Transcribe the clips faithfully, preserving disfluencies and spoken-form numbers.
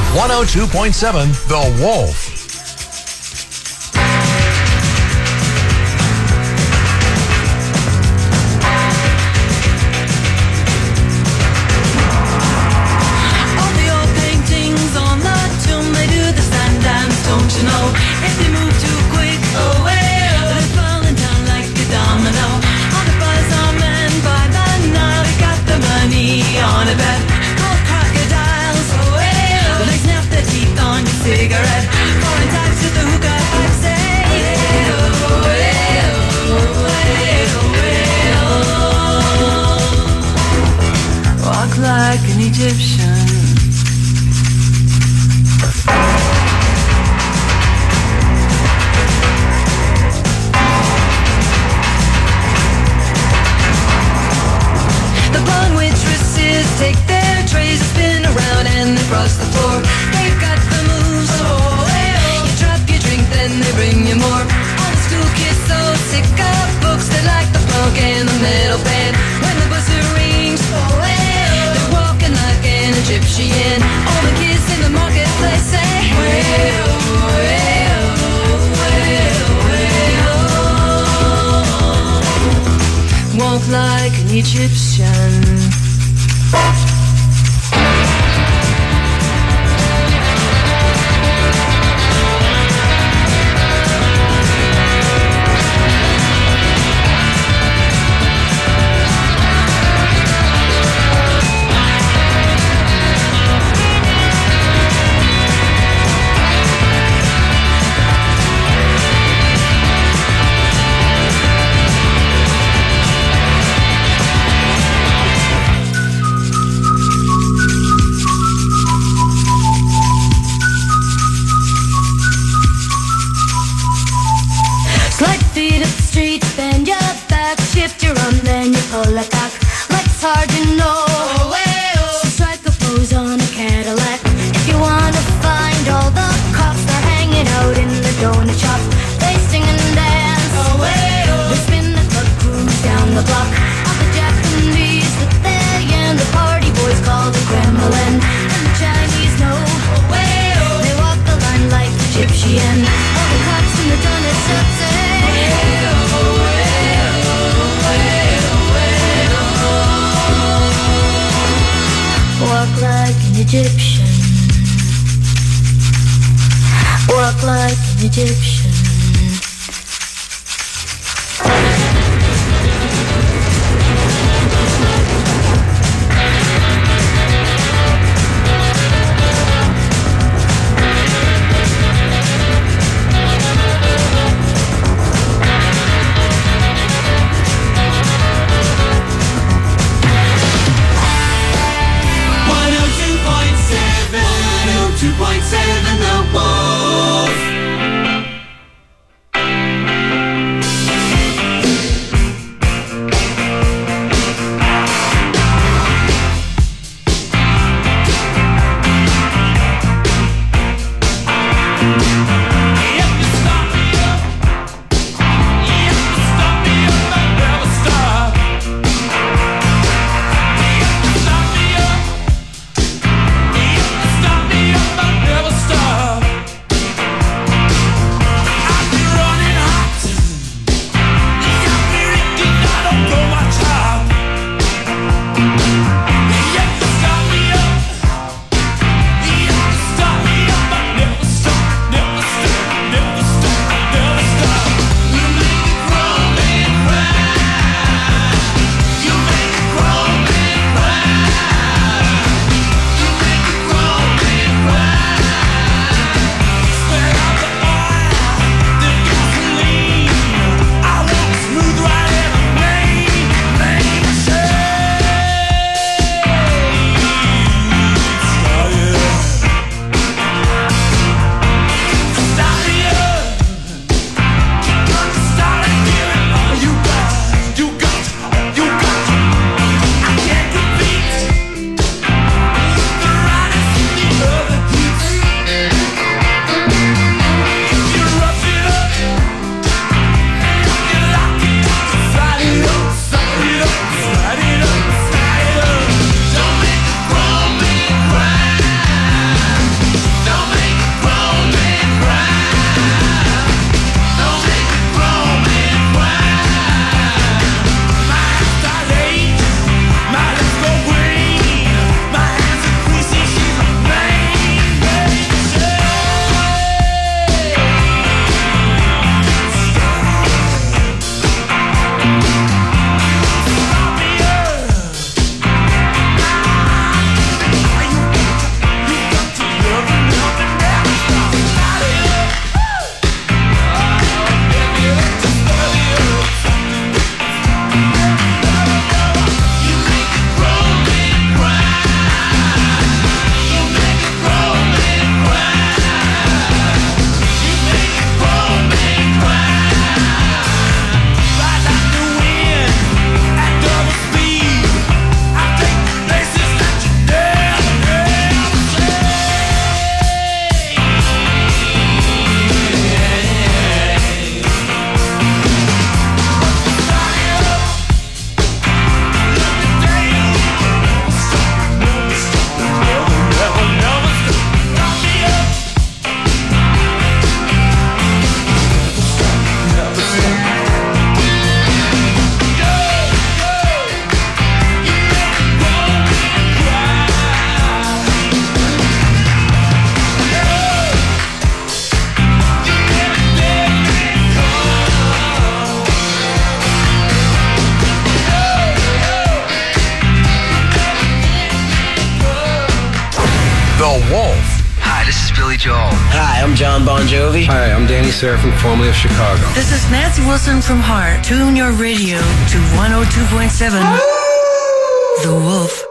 one oh two point seven The Wolf. Don't you know, if they move too quick, oh well, they're falling down like a domino. All the buzz on men by the night, we got the money on a bet. Gold crocodiles, oh well, they snap their teeth on your cigarette. Foreign types with the hookah pipe say, oh well, oh well, oh well. Walk like an Egyptian. Take their trays and spin around and they cross the floor. They've got the moves, oh well. You drop your drink, then they bring you more. All the school kids so sick of books, they like the punk and the metal band. When the buzzer rings, oh well, they're walking like an Egyptian. All the kids in the marketplace say, well, well, well, well. Walk like an Egyptian. Then you pull it back, like it's hard to know. Oh, well. So strike a pose on a Cadillac. If you wanna find all the cops, they're hanging out in the donut shop. They sing and dance. Oh, well. They spin the club cruise down the block. All the Japanese with their yen, the party boys call the Kremlin, and the Chinese know. Oh, well. They walk the line like Egyptian. All the cops in the donut shop say, well, well. Walk like an Egyptian. Walk like an Egyptian. two point seven The Wolf. Hi, this is Billy Joel. Hi, I'm John Bon Jovi. Hi, I'm Danny Serafin, formerly of Chicago. This is Nancy Wilson from Heart. Tune your radio to one oh two point seven The Wolf.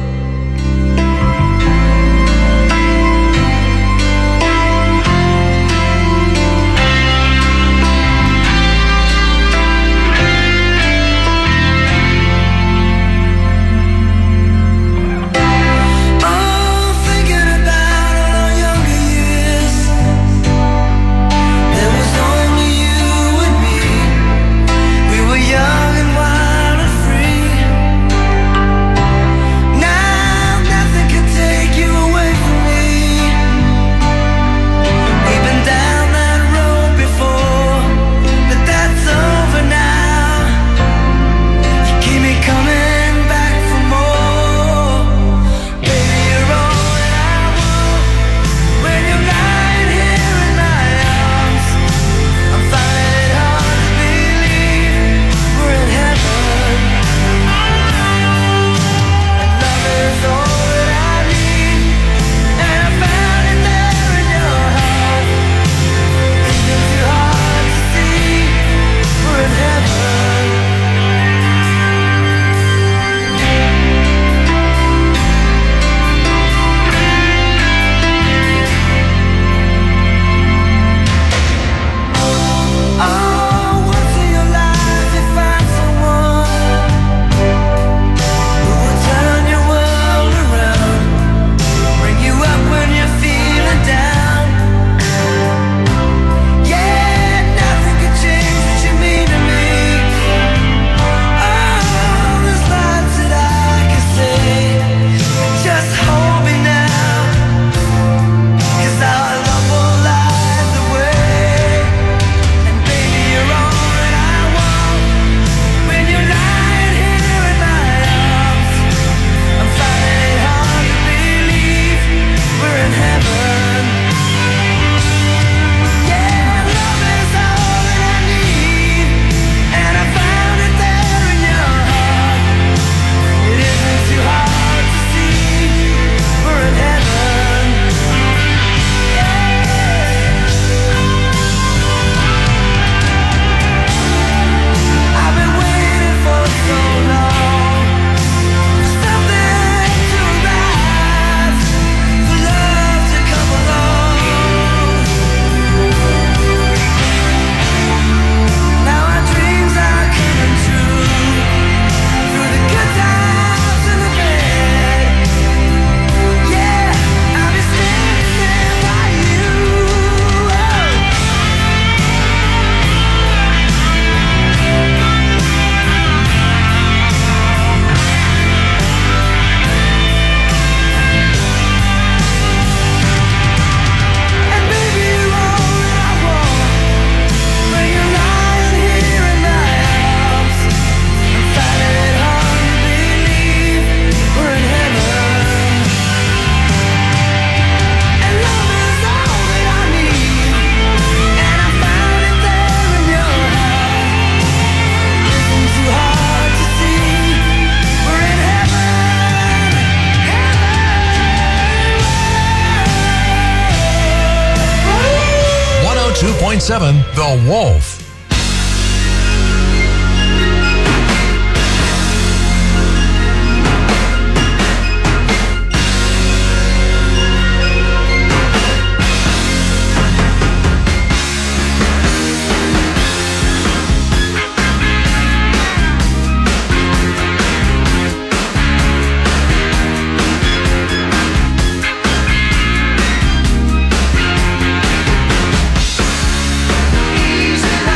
Young and wild and free. two point seven The Wolf. Easy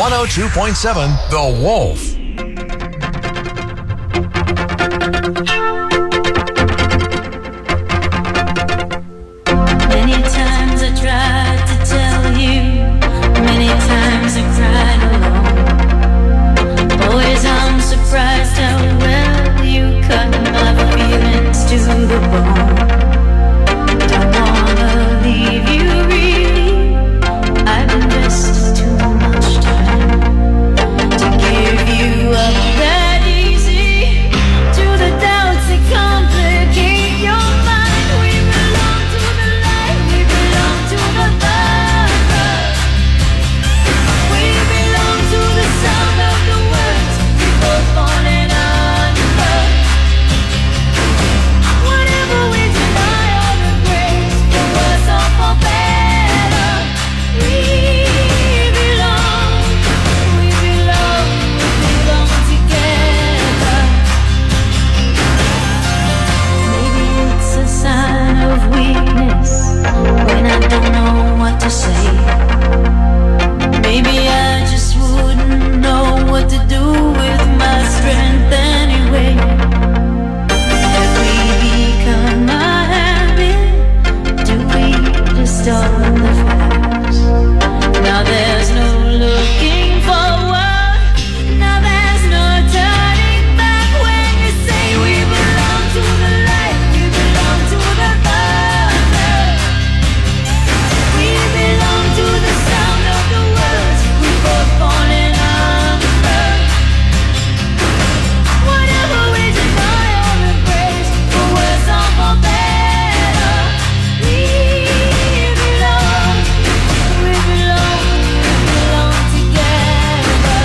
one oh two point seven The Wolf. Many times I tried to tell you, many times I cried alone. Always I'm surprised how well you cut my feelings to the bone. Don't wanna leave you really, I've invested too much time to give you up that easy to the doubts that complicate your mind. We belong to the light, we belong to the thunder, we belong to the sound of the words we both falling under. Whatever we deny or embrace, for worse or for better, we belong, we belong, we belong together. Maybe it's a sign of weakness when I don't know what to say. Maybe I just wouldn't know what to do with my strength anyway. Have we become a habit? Do we just own the facts? Now there's no looking forward, now there's no turning back. When you say we belong to the light, we belong to the thunder, we belong to the sound of the words we both falling under. Whatever we deny or embrace, for worse or for better, we belong, we belong, we belong together.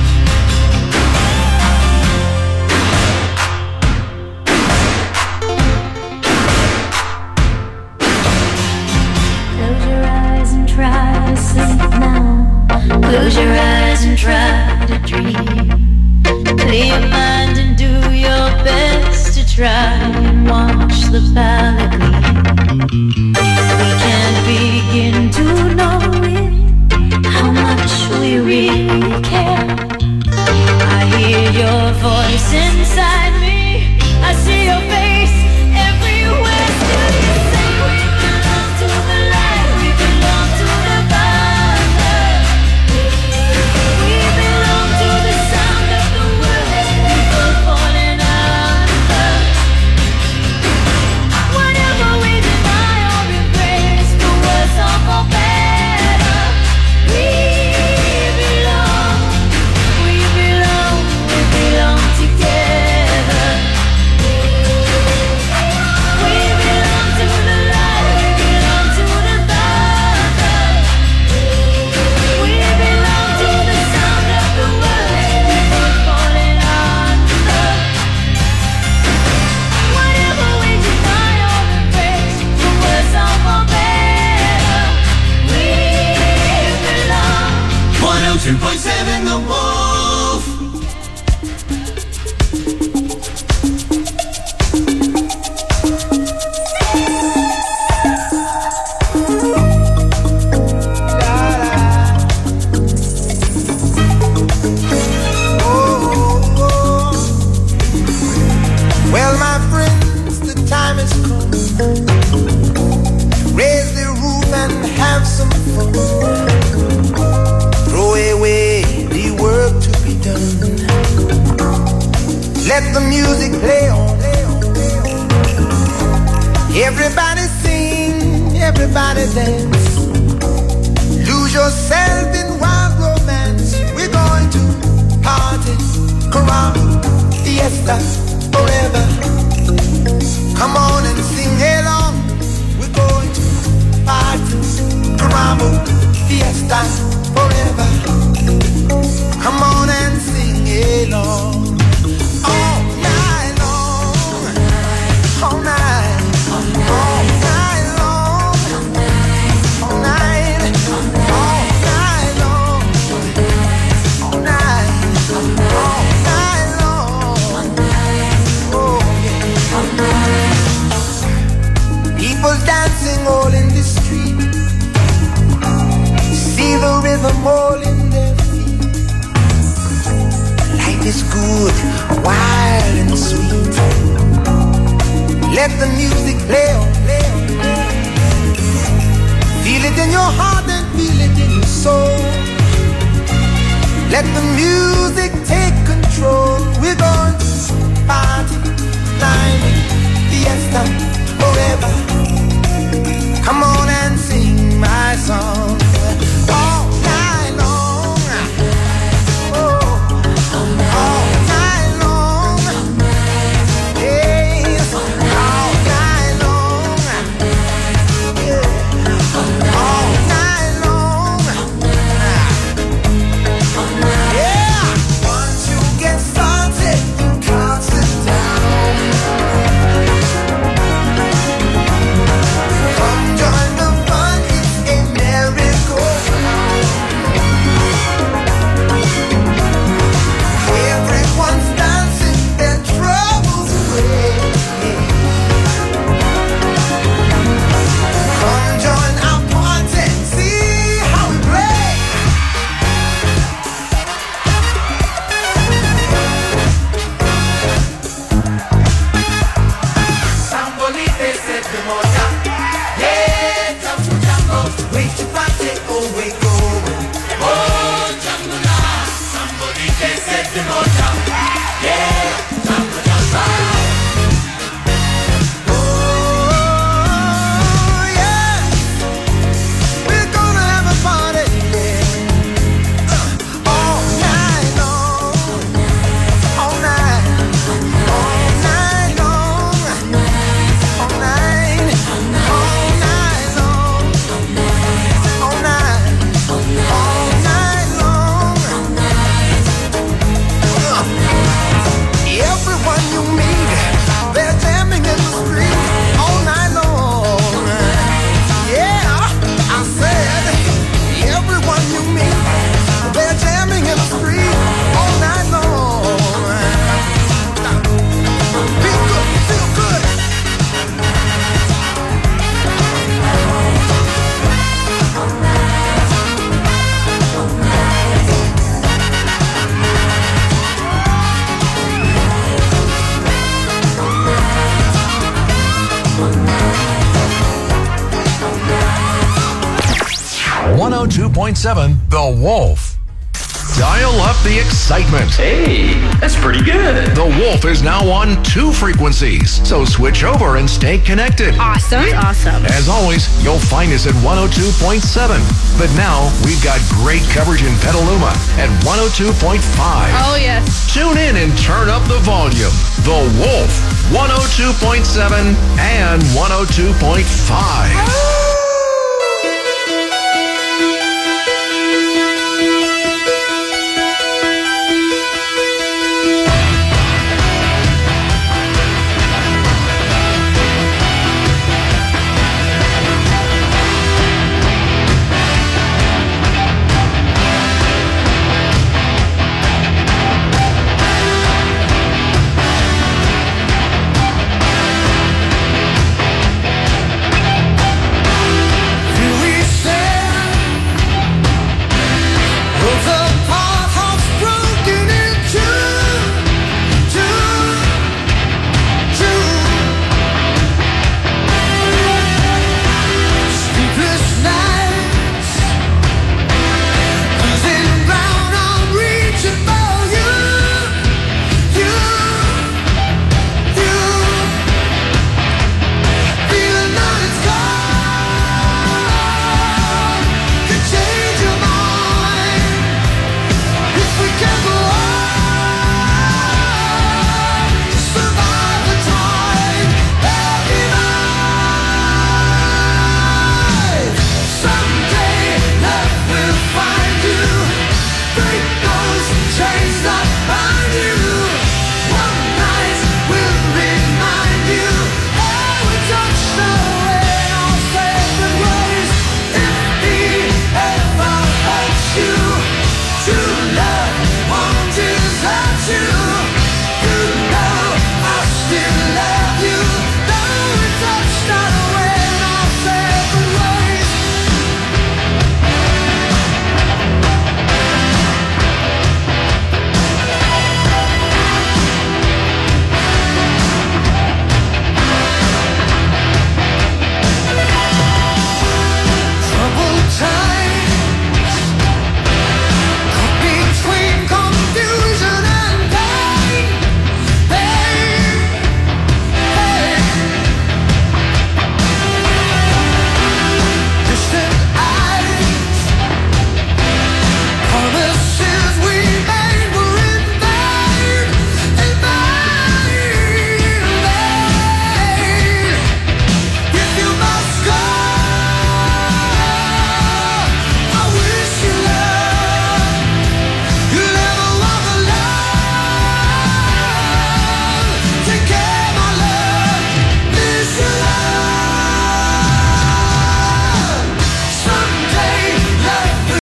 Close your eyes and try to sleep now. Close your eyes and try to dream. Clear your mind and do your best to try and watch the palette bleed. We can't begin to know it, how much we really care. I hear your voice inside me, I see your face everywhere. Still you say we belong to the light, we belong to the thunder, we belong to the sound of the words we both falling under. Whatever we deny or embrace, for worse or for better, we belong, we belong, we belong together. We belong to the light, we belong to the thunder, we belong to the sound of the words we both falling under. Whatever we deny or embrace, for worse or for better, we belong. one oh two point seven The Wolf. Well, my friends, the time has come. Raise the roof and have some fun. Throw away the work to be done. Let the music play on. Everybody sing, everybody dance. Lose yourself in wild romance. We're going to party, caramba, fiesta, forever. Come on and sing along. We're going to party, caramba, fiesta, forever. Come on and sing along. All night long, all night, all night long, all night, all night long, all night, all night long. Oh yeah. People dancing all in the street. See the rhythm all in their feet. is good, wild and sweet. Let the music play on, play on, play on. Feel it in your heart and feel it in your soul. Let the music take control. We're going to party, climbing, fiesta, forever. Come on and sing my song all night long. Oh, all night long. Yes, all night long. Yeah, all night long. Yeah, once you get started, you can't sit down. Come join the fun, it's a merry-go-round. Everyone's dancing, their troubles away. Come join our party, see how we play. Sambolite set the motor. Yeah, Django, Django. Wait to party, oh, wait, go. Oh, Django, now. Sambolite set the motor. Yeah, Django, Django. Oh, yeah. We're gonna have a party, yeah. Uh, all night long. All night. All night long. All night. All night long. All night. All night long. Uh, Everyone you meet, they're jamming in the street all night long. Yeah, I said, everyone you meet, they're jamming in the street all night long. Feel good, feel good. one oh two point seven The Wolf. Dial up the excitement. Hey, that's pretty good. The Wolf is now on two frequencies, so switch over and stay connected. Awesome. Awesome. As always, you'll find us at one oh two point seven. But now we've got great coverage in Petaluma at one oh two point five. Oh, yes. Tune in and turn up the volume. The Wolf, one oh two point seven and one oh two point five.